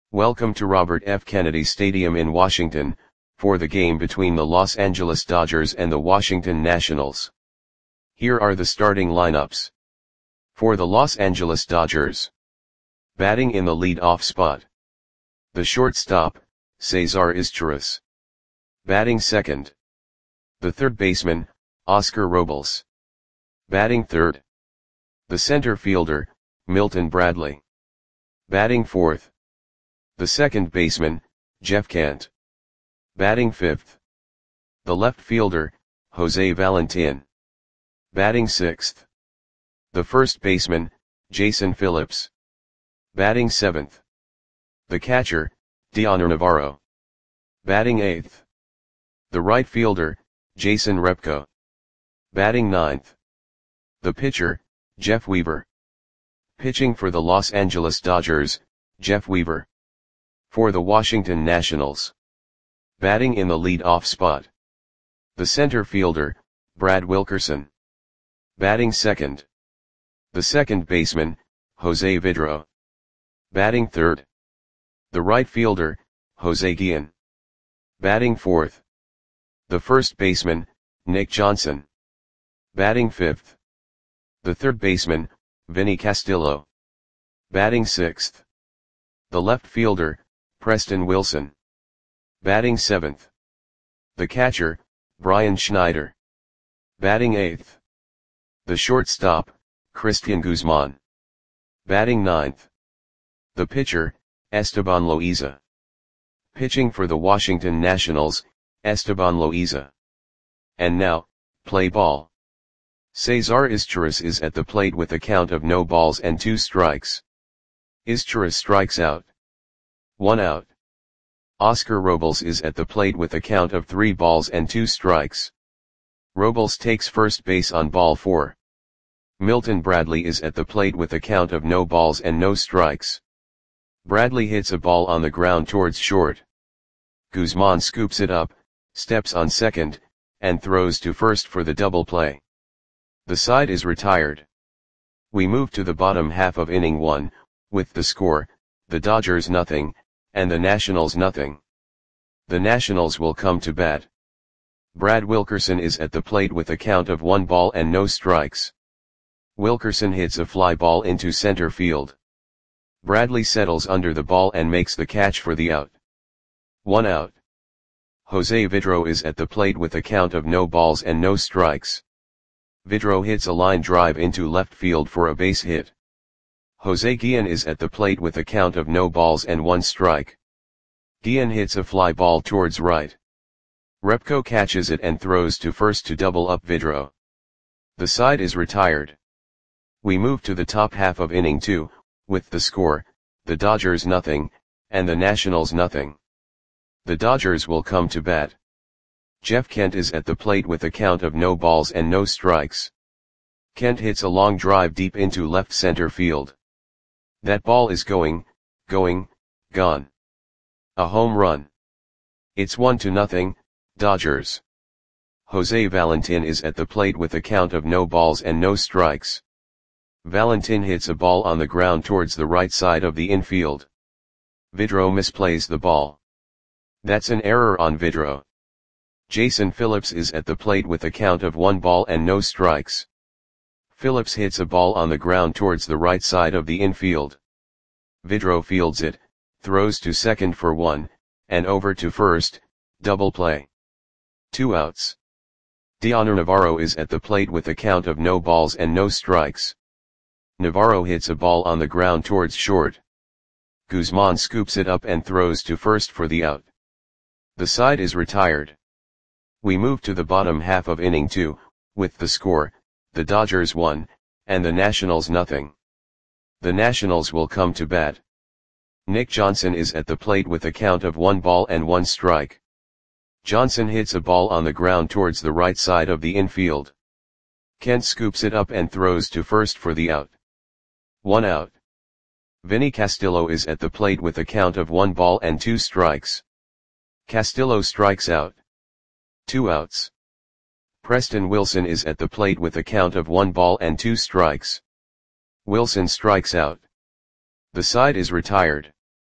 Welcome to Robert F. Kennedy Stadium in Washington, for the game between the Los Angeles Dodgers and the Washington Nationals. Here are the starting lineups. For the Los Angeles Dodgers. Batting in the lead-off spot. The shortstop, Cesar Izturis. Batting second. The third baseman, Oscar Robles. Batting third. The center fielder, Milton Bradley. Batting fourth. The second baseman, Jeff Kent. Batting fifth. The left fielder, Jose Valentin. Batting sixth. The first baseman, Jason Phillips. Batting seventh. The catcher, Dioner Navarro. Batting eighth. The right fielder, Jason Repko. Batting ninth. The pitcher, Jeff Weaver. Pitching for the Los Angeles Dodgers, Jeff Weaver. For the Washington Nationals. Batting in the lead-off spot. The center fielder, Brad Wilkerson. Batting second. The second baseman, Jose Vidro. Batting third. The right fielder, Jose Guillen. Batting fourth. The first baseman, Nick Johnson. Batting fifth. The third baseman, Vinny Castillo. Batting sixth. The left fielder, Preston Wilson. Batting seventh. The catcher, Brian Schneider. Batting eighth. The shortstop, Christian Guzman. Batting ninth. The pitcher, Esteban Loaiza. Pitching for the Washington Nationals, Esteban Loaiza. And now, play ball. Cesar Izturis is at the plate with a count of no balls and 2 strikes. Izturis strikes out. 1 out. Oscar Robles is at the plate with a count of 3 balls and 2 strikes. Robles takes first base on ball 4. Milton Bradley is at the plate with a count of no balls and no strikes. Bradley hits a ball on the ground towards short. Guzman scoops it up, steps on second, and throws to first for the double play. The side is retired. We move to the bottom half of inning 1, with the score, the Dodgers nothing, and the Nationals nothing. The Nationals will come to bat. Brad Wilkerson is at the plate with a count of 1 ball and no strikes. Wilkerson hits a fly ball into center field. Bradley settles under the ball and makes the catch for the out. 1 out. Jose Vidro is at the plate with a count of no balls and no strikes. Vidro hits a line drive into left field for a base hit. Jose Guillen is at the plate with a count of no balls and 1 strike. Guillen hits a fly ball towards right. Repko catches it and throws to first to double up Vidro. The side is retired. We move to the top half of inning 2, with the score, the Dodgers nothing, and the Nationals nothing. The Dodgers will come to bat. Jeff Kent is at the plate with a count of no balls and no strikes. Kent hits a long drive deep into left center field. That ball is gone. A home run. It's 1-0, Dodgers. Jose Valentin is at the plate with a count of no balls and no strikes. Valentin hits a ball on the ground towards the right side of the infield. Vidro misplays the ball. That's an error on Vidro. Jason Phillips is at the plate with a count of 1 ball and no strikes. Phillips hits a ball on the ground towards the right side of the infield. Vidro fields it, throws to second for 1, and over to first, double play. 2 outs. Dioner Navarro is at the plate with a count of no balls and no strikes. Navarro hits a ball on the ground towards short. Guzman scoops it up and throws to first for the out. The side is retired. We move to the bottom half of inning 2, with the score, the Dodgers 1, and the Nationals nothing. The Nationals will come to bat. Nick Johnson is at the plate with a count of 1 ball and 1 strike. Johnson hits a ball on the ground towards the right side of the infield. Kent scoops it up and throws to first for the out. 1 out. Vinny Castillo is at the plate with a count of 1 ball and 2 strikes. Castillo strikes out. 2 outs. Preston Wilson is at the plate with a count of 1 ball and 2 strikes. Wilson strikes out. The side is retired.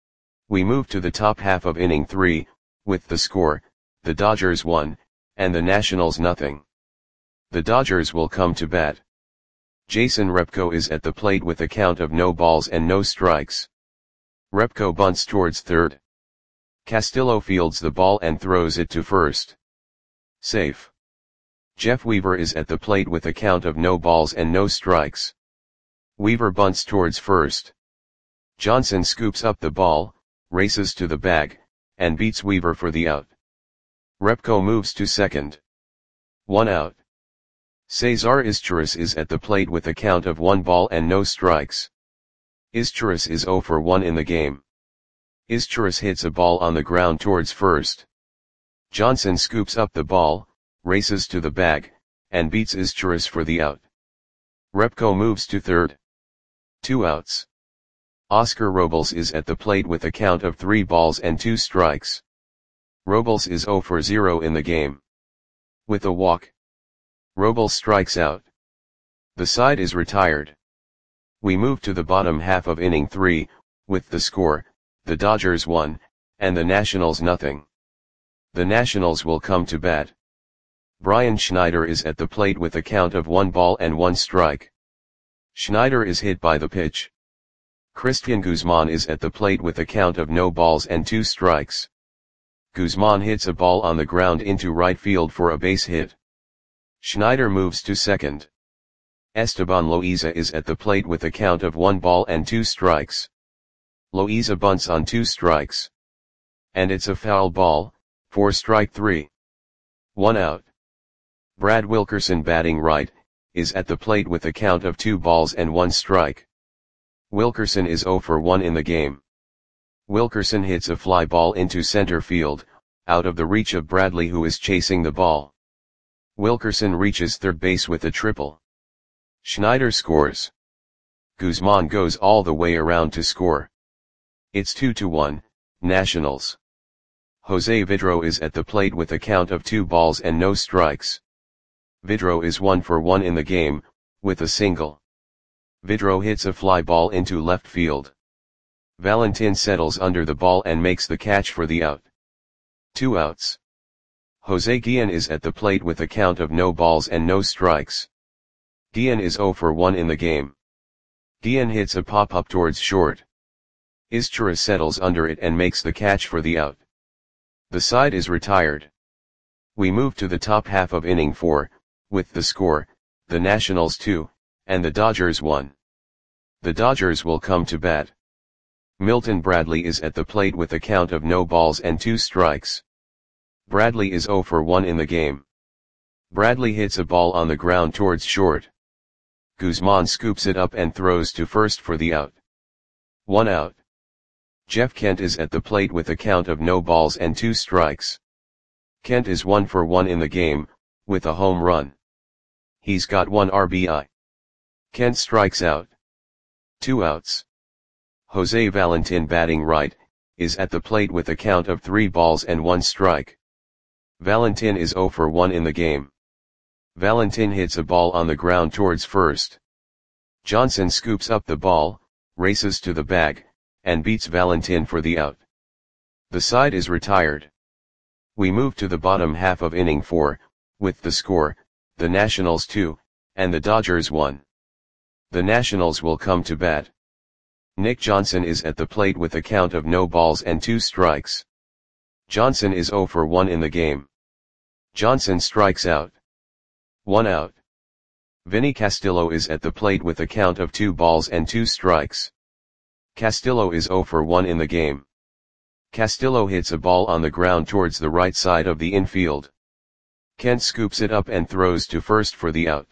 We move to the top half of inning 3, with the score, the Dodgers 1, and the Nationals nothing. The Dodgers will come to bat. Jason Repko is at the plate with a count of no balls and no strikes. Repko bunts towards third. Castillo fields the ball and throws it to first. Safe. Jeff Weaver is at the plate with a count of no balls and no strikes. Weaver bunts towards first. Johnson scoops up the ball, races to the bag, and beats Weaver for the out. Repko moves to second. 1 out. Cesar Izturis is at the plate with a count of 1 ball and no strikes. Izturis is 0 for 1 in the game. Izturis hits a ball on the ground towards first. Johnson scoops up the ball, races to the bag, and beats Izturis for the out. Repko moves to third. 2 outs. Oscar Robles is at the plate with a count of 3 balls and 2 strikes. Robles is 0 for 0 in the game. With a walk, Robles strikes out. The side is retired. We move to the bottom half of inning 3, with the score, the Dodgers 1, and the Nationals nothing. The Nationals will come to bat. Brian Schneider is at the plate with a count of 1 ball and 1 strike. Schneider is hit by the pitch. Christian Guzman is at the plate with a count of no balls and 2 strikes. Guzman hits a ball on the ground into right field for a base hit. Schneider moves to second. Esteban Loaiza is at the plate with a count of 1 ball and 2 strikes. Loaiza bunts on 2 strikes. And it's a foul ball, for strike 3. 1 out. Brad Wilkerson, batting right, is at the plate with a count of 2 balls and 1 strike. Wilkerson is 0 for 1 in the game. Wilkerson hits a fly ball into center field, out of the reach of Bradley, who is chasing the ball. Wilkerson reaches third base with a triple. Schneider scores. Guzman goes all the way around to score. It's 2-1, Nationals. Jose Vidro is at the plate with a count of 2 balls and no strikes. Vidro is 1 for 1 in the game, with a single. Vidro hits a fly ball into left field. Valentin settles under the ball and makes the catch for the out. 2 outs. Jose Guillen is at the plate with a count of no balls and no strikes. Guillen is 0 for 1 in the game. Guillen hits a pop-up towards short. Izturis settles under it and makes the catch for the out. The side is retired. We move to the top half of inning 4, with the score, the Nationals 2, and the Dodgers 1. The Dodgers will come to bat. Milton Bradley is at the plate with a count of no balls and 2 strikes. Bradley is 0 for 1 in the game. Bradley hits a ball on the ground towards short. Guzman scoops it up and throws to first for the out. 1 out. Jeff Kent is at the plate with a count of no balls and 2 strikes. Kent is 1 for 1 in the game, with a home run. He's got 1 RBI. Kent strikes out. 2 outs. Jose Valentin, batting right, is at the plate with a count of 3 balls and 1 strike. Valentin is 0 for 1 in the game. Valentin hits a ball on the ground towards first. Johnson scoops up the ball, races to the bag, and beats Valentin for the out. The side is retired. We move to the bottom half of inning 4, with the score, the Nationals 2, and the Dodgers 1. The Nationals will come to bat. Nick Johnson is at the plate with a count of no balls and 2 strikes. Johnson is 0 for 1 in the game. Johnson strikes out. 1 out. Vinny Castillo is at the plate with a count of 2 balls and 2 strikes. Castillo is 0 for 1 in the game. Castillo hits a ball on the ground towards the right side of the infield. Kent scoops it up and throws to first for the out.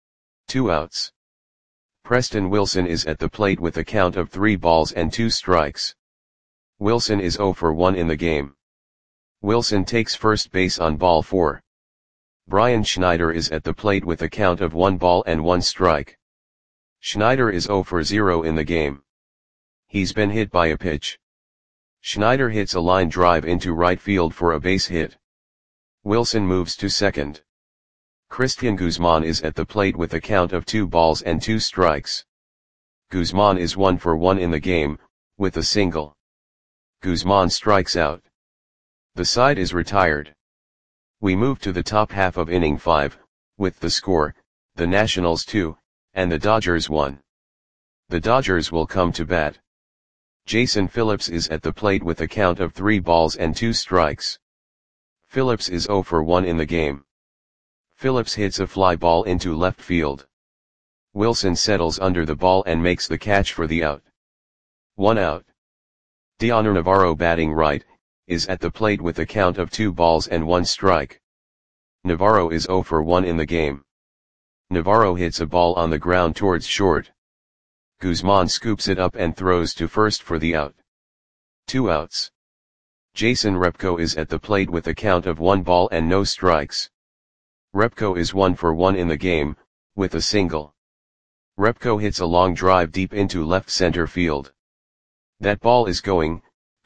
2 outs. Preston Wilson is at the plate with a count of 3 balls and 2 strikes. Wilson is 0 for 1 in the game. Wilson takes first base on ball 4. Brian Schneider is at the plate with a count of 1 ball and 1 strike. Schneider is 0 for 0 in the game. He's been hit by a pitch. Schneider hits a line drive into right field for a base hit. Wilson moves to second. Christian Guzman is at the plate with a count of 2 balls and 2 strikes. Guzman is 1 for 1 in the game, with a single. Guzman strikes out. The side is retired. We move to the top half of inning 5, with the score, the Nationals 2, and the Dodgers 1. The Dodgers will come to bat. Jason Phillips is at the plate with a count of 3 balls and 2 strikes. Phillips is 0 for 1 in the game. Phillips hits a fly ball into left field. Wilson settles under the ball and makes the catch for the out. 1 out. Dioner Navarro, batting right, is at the plate with a count of 2 balls and 1 strike. Navarro is 0 for 1 in the game. Navarro hits a ball on the ground towards short. Guzman scoops it up and throws to first for the out. 2 outs. Jason Repko is at the plate with a count of 1 ball and no strikes. Repko is 1 for 1 in the game, with a single. Repko hits a long drive deep into left center field. That ball is gone.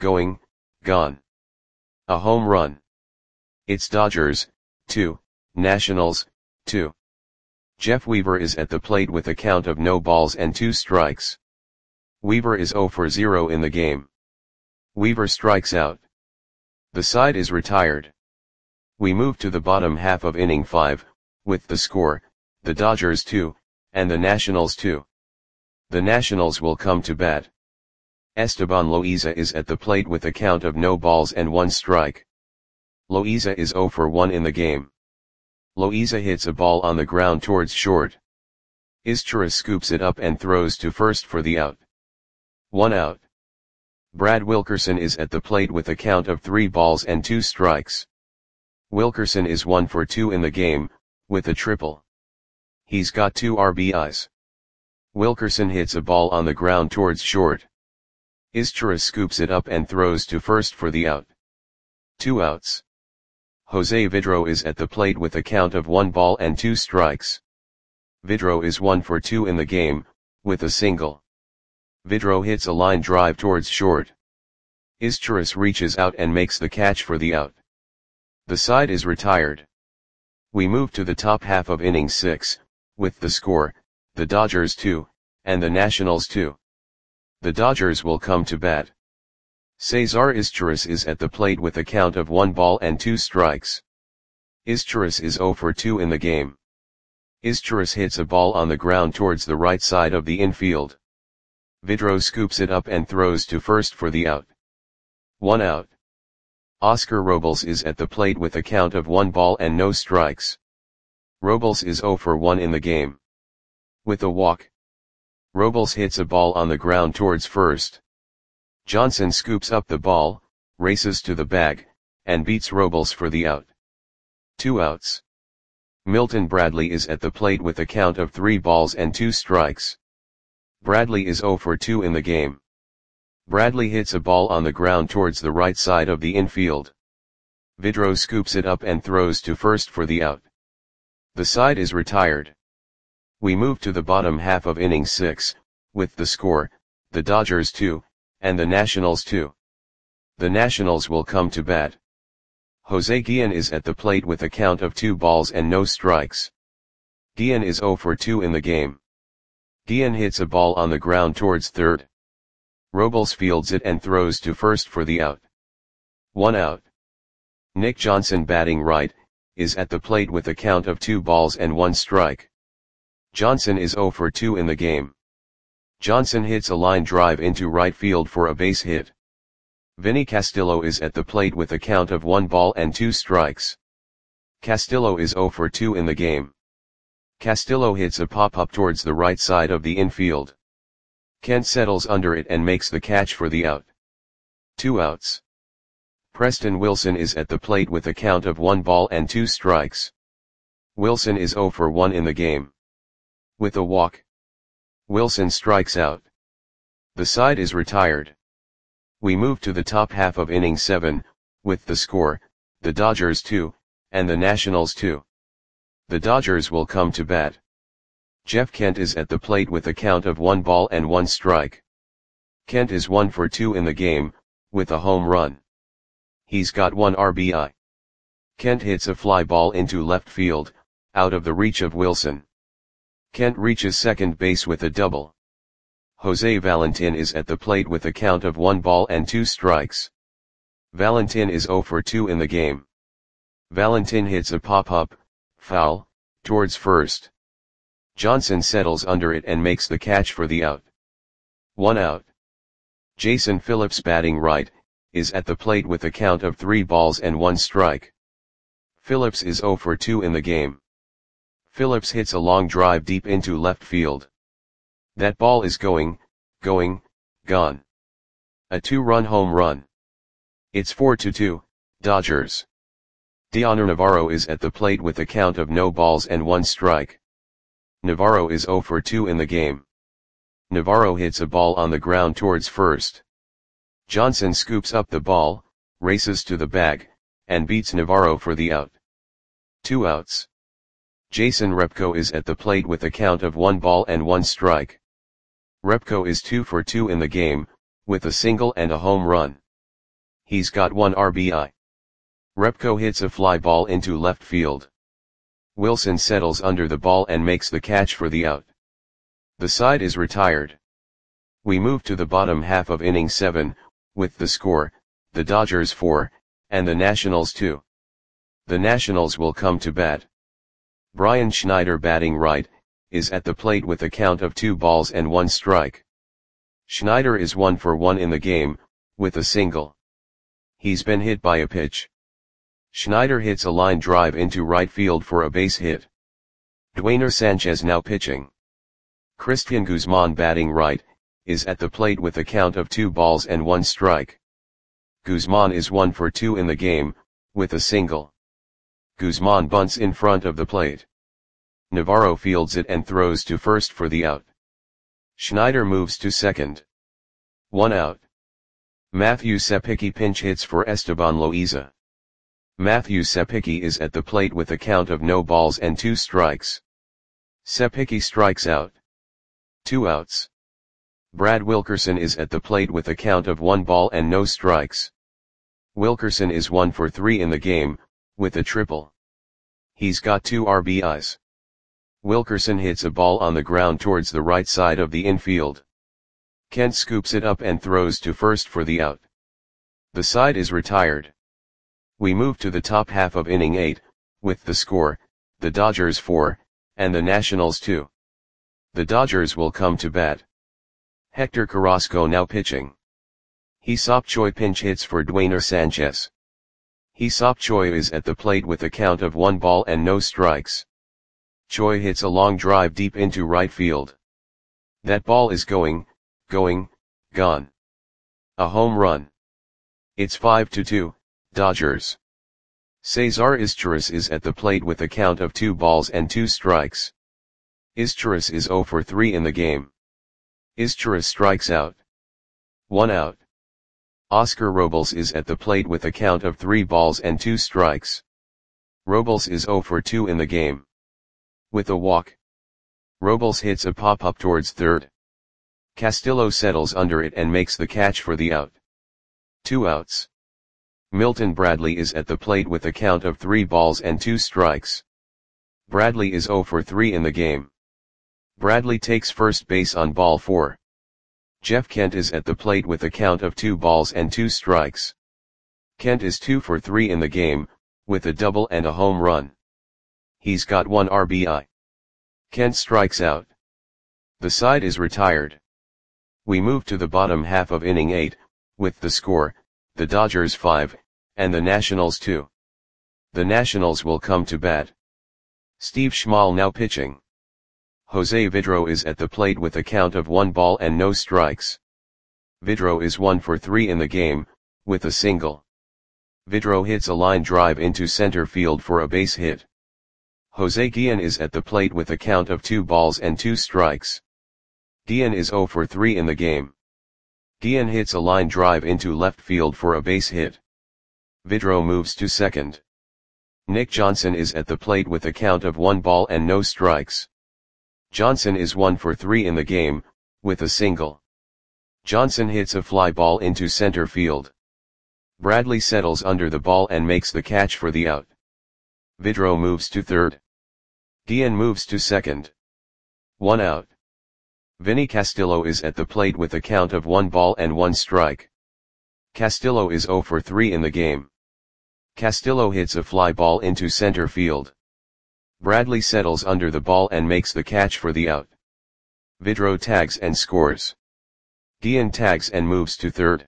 A home run. It's Dodgers, 2, Nationals, 2. Jeff Weaver is at the plate with a count of no balls and 2 strikes. Weaver is 0 for 0 in the game. Weaver strikes out. The side is retired. We move to the bottom half of inning 5, with the score, the Dodgers 2, and the Nationals 2. The Nationals will come to bat. Esteban Loaiza is at the plate with a count of no balls and 1 strike. Loaiza is 0 for 1 in the game. Loaiza hits a ball on the ground towards short. Izturis scoops it up and throws to first for the out. 1 out. Brad Wilkerson is at the plate with a count of 3 balls and 2 strikes. Wilkerson is 1 for 2 in the game, with a triple. He's got 2 RBIs. Wilkerson hits a ball on the ground towards short. Izturis scoops it up and throws to first for the out. 2 outs. Jose Vidro is at the plate with a count of 1 ball and 2 strikes. Vidro is 1 for 2 in the game, with a single. Vidro hits a line drive towards short. Izturis reaches out and makes the catch for the out. The side is retired. We move to the top half of inning 6, with the score, the Dodgers 2, and the Nationals 2. The Dodgers will come to bat. Cesar Izturis is at the plate with a count of 1 ball and 2 strikes. Izturis is 0 for 2 in the game. Izturis hits a ball on the ground towards the right side of the infield. Vidro scoops it up and throws to first for the out. 1 out. Oscar Robles is at the plate with a count of 1 ball and no strikes. Robles is 0 for 1 in the game. With a walk. Robles hits a ball on the ground towards first. Johnson scoops up the ball, races to the bag, and beats Robles for the out. 2 outs. Milton Bradley is at the plate with a count of 3 balls and 2 strikes. Bradley is 0 for 2 in the game. Bradley hits a ball on the ground towards the right side of the infield. Vidro scoops it up and throws to first for the out. The side is retired. We move to the bottom half of inning 6, with the score, the Dodgers 2, and the Nationals 2. The Nationals will come to bat. Jose Guillen is at the plate with a count of 2 balls and no strikes. Guillen is 0 for 2 in the game. Guillen hits a ball on the ground towards third. Robles fields it and throws to first for the out. 1 out. Nick Johnson, batting right, is at the plate with a count of 2 balls and 1 strike. Johnson is 0 for 2 in the game. Johnson hits a line drive into right field for a base hit. Vinny Castillo is at the plate with a count of 1 ball and 2 strikes. Castillo is 0 for 2 in the game. Castillo hits a pop-up towards the right side of the infield. Kent settles under it and makes the catch for the out. 2 outs. Preston Wilson is at the plate with a count of 1 ball and 2 strikes. Wilson is 0 for 1 in the game. With a walk. Wilson strikes out. The side is retired. We move to the top half of inning 7, with the score, the Dodgers 2, and the Nationals 2. The Dodgers will come to bat. Jeff Kent is at the plate with a count of 1 ball and 1 strike. Kent is 1 for 2 in the game, with a home run. He's got 1 RBI. Kent hits a fly ball into left field, out of the reach of Wilson. Kent reaches second base with a double. Jose Valentin is at the plate with a count of 1 ball and 2 strikes. Valentin is 0 for 2 in the game. Valentin hits a pop-up, foul, towards first. Johnson settles under it and makes the catch for the out. 1 out. Jason Phillips, batting right, is at the plate with a count of 3 balls and 1 strike. Phillips is 0 for 2 in the game. Phillips hits a long drive deep into left field. That ball is gone. A 2-run home run. It's 4-2, Dodgers. Dioner Navarro is at the plate with a count of no balls and 1 strike. Navarro is 0 for 2 in the game. Navarro hits a ball on the ground towards first. Johnson scoops up the ball, races to the bag, and beats Navarro for the out. 2 outs. Jason Repko is at the plate with a count of 1 ball and 1 strike. Repko is 2 for 2 in the game, with a single and a home run. He's got 1 RBI. Repko hits a fly ball into left field. Wilson settles under the ball and makes the catch for the out. The side is retired. We move to the bottom half of inning 7, with the score, the Dodgers 4, and the Nationals 2. The Nationals will come to bat. Brian Schneider, batting right, is at the plate with a count of 2 balls and 1 strike. Schneider is 1 for 1 in the game, with a single. He's been hit by a pitch. Schneider hits a line drive into right field for a base hit. Dwayner Sanchez now pitching. Christian Guzman, batting right, is at the plate with a count of 2 balls and 1 strike. Guzman is 1 for 2 in the game, with a single. Guzman bunts in front of the plate. Navarro fields it and throws to first for the out. Schneider moves to second. 1 out. Matthew Sepicki pinch hits for Esteban Loaiza. Matthew Sepicki is at the plate with a count of no balls and 2 strikes. Sepicki strikes out. 2 outs. Brad Wilkerson is at the plate with a count of 1 ball and no strikes. Wilkerson is 1 for 3 in the game, with a triple. He's got 2 RBIs. Wilkerson hits a ball on the ground towards the right side of the infield. Kent scoops it up and throws to first for the out. The side is retired. We move to the top half of inning 8, with the score, the Dodgers 4, and the Nationals 2. The Dodgers will come to bat. Hector Carrasco now pitching. Hee-Seop Choi pinch hits for Dwayner Sanchez. Hee-Seop Choi is at the plate with a count of 1 ball and no strikes. Choi hits a long drive deep into right field. That ball is gone. A home run. It's 5-2, Dodgers. Cesar Izturis is at the plate with a count of 2 balls and 2 strikes. Izturis is 0 for 3 in the game. Izturis strikes out. 1 out. Oscar Robles is at the plate with a count of 3 balls and 2 strikes. Robles is 0 for 2 in the game. With a walk. Robles hits a pop-up towards third. Castillo settles under it and makes the catch for the out. 2 outs. Milton Bradley is at the plate with a count of 3 balls and 2 strikes. Bradley is 0 for 3 in the game. Bradley takes first base on ball 4. Jeff Kent is at the plate with a count of 2 balls and 2 strikes. Kent is 2 for 3 in the game, with a double and a home run. He's got 1 RBI. Kent strikes out. The side is retired. We move to the bottom half of inning 8, with the score, the Dodgers 5, and the Nationals 2. The Nationals will come to bat. Steve Schmal now pitching. Jose Vidro is at the plate with a count of 1 ball and no strikes. Vidro is 1 for 3 in the game, with a single. Vidro hits a line drive into center field for a base hit. Jose Guillen is at the plate with a count of 2 balls and 2 strikes. Guillen is 0 for 3 in the game. Guillen hits a line drive into left field for a base hit. Vidro moves to second. Nick Johnson is at the plate with a count of 1 ball and no strikes. Johnson is 1 for 3 in the game, with a single. Johnson hits a fly ball into center field. Bradley settles under the ball and makes the catch for the out. Vidro moves to third. Guillen moves to second. 1 out. Vinny Castillo is at the plate with a count of 1 ball and 1 strike. Castillo is 0 for 3 in the game. Castillo hits a fly ball into center field. Bradley settles under the ball and makes the catch for the out. Vidro tags and scores. Guillen tags and moves to third.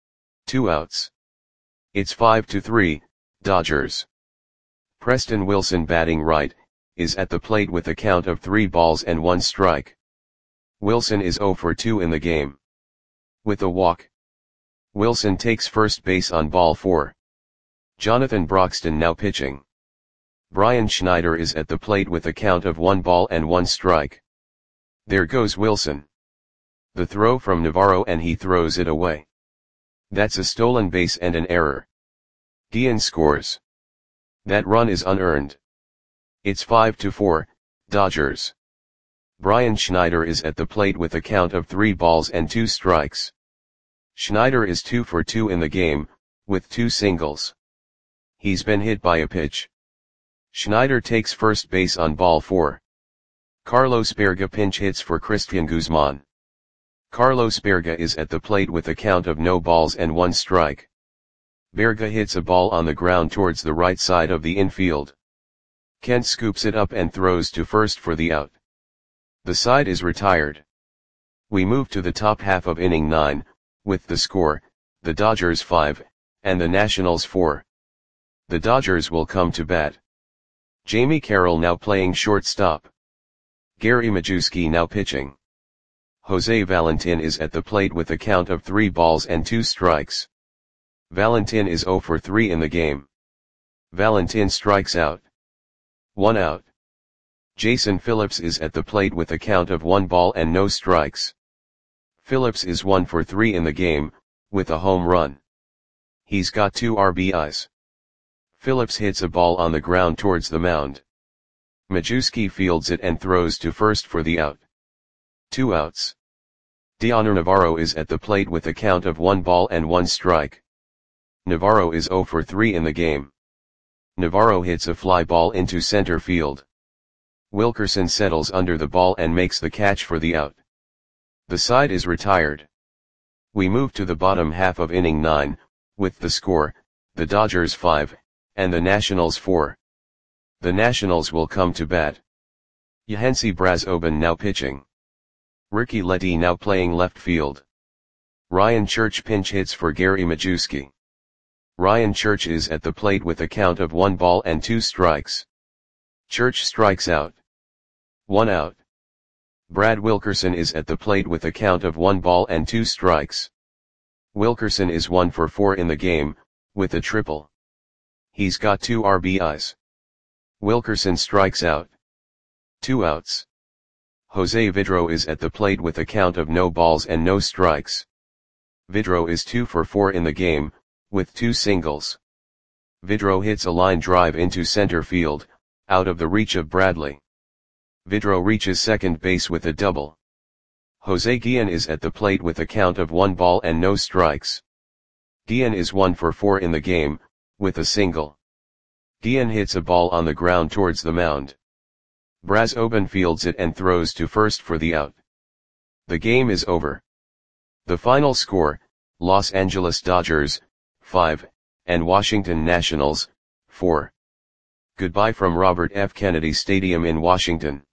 2 outs. It's 5-3, Dodgers. Preston Wilson, batting right, is at the plate with a count of 3 balls and 1 strike. Wilson is 0 for 2 in the game. With a walk, Wilson takes first base on ball 4. Jonathan Broxton now pitching. Brian Schneider is at the plate with a count of 1 ball and 1 strike. There goes Wilson. The throw from Navarro and he throws it away. That's a stolen base and an error. Guillen scores. That run is unearned. It's 5-4, Dodgers. Brian Schneider is at the plate with a count of 3 balls and 2 strikes. Schneider is 2 for 2 in the game, with 2 singles. He's been hit by a pitch. Schneider takes first base on ball 4. Carlos Berga pinch hits for Christian Guzman. Carlos Berga is at the plate with a count of no balls and 1 strike. Berga hits a ball on the ground towards the right side of the infield. Kent scoops it up and throws to first for the out. The side is retired. We move to the top half of inning 9, with the score, the Dodgers 5, and the Nationals 4. The Dodgers will come to bat. Jamie Carroll now playing shortstop. Gary Majewski now pitching. Jose Valentin is at the plate with a count of 3 balls and 2 strikes. Valentin is 0 for 3 in the game. Valentin strikes out. 1 out. Jason Phillips is at the plate with a count of 1 ball and no strikes. Phillips is 1 for 3 in the game, with a home run. He's got 2 RBIs. Phillips hits a ball on the ground towards the mound. Majewski fields it and throws to first for the out. 2 outs. Dioner Navarro is at the plate with a count of 1 ball and 1 strike. Navarro is 0 for 3 in the game. Navarro hits a fly ball into center field. Wilkerson settles under the ball and makes the catch for the out. The side is retired. We move to the bottom half of inning 9, with the score, the Dodgers 5, and the Nationals 4. The Nationals will come to bat. Yahensi Brazoban now pitching. Ricky Letty now playing left field. Ryan Church pinch hits for Gary Majewski. Ryan Church is at the plate with a count of 1 ball and 2 strikes. Church strikes out. 1 out. Brad Wilkerson is at the plate with a count of 1 ball and 2 strikes. Wilkerson is 1 for 4 in the game, with a triple. He's got 2 RBIs. Wilkerson strikes out. 2 outs. Jose Vidro is at the plate with a count of no balls and no strikes. Vidro is 2 for 4 in the game, with 2 singles. Vidro hits a line drive into center field, out of the reach of Bradley. Vidro reaches second base with a double. Jose Guillen is at the plate with a count of 1 ball and no strikes. Guillen is 1 for 4 in the game, with a single. Guillen hits a ball on the ground towards the mound. Brazoban fields it and throws to first for the out. The game is over. The final score, Los Angeles Dodgers, 5, and Washington Nationals, 4. Goodbye from Robert F. Kennedy Stadium in Washington.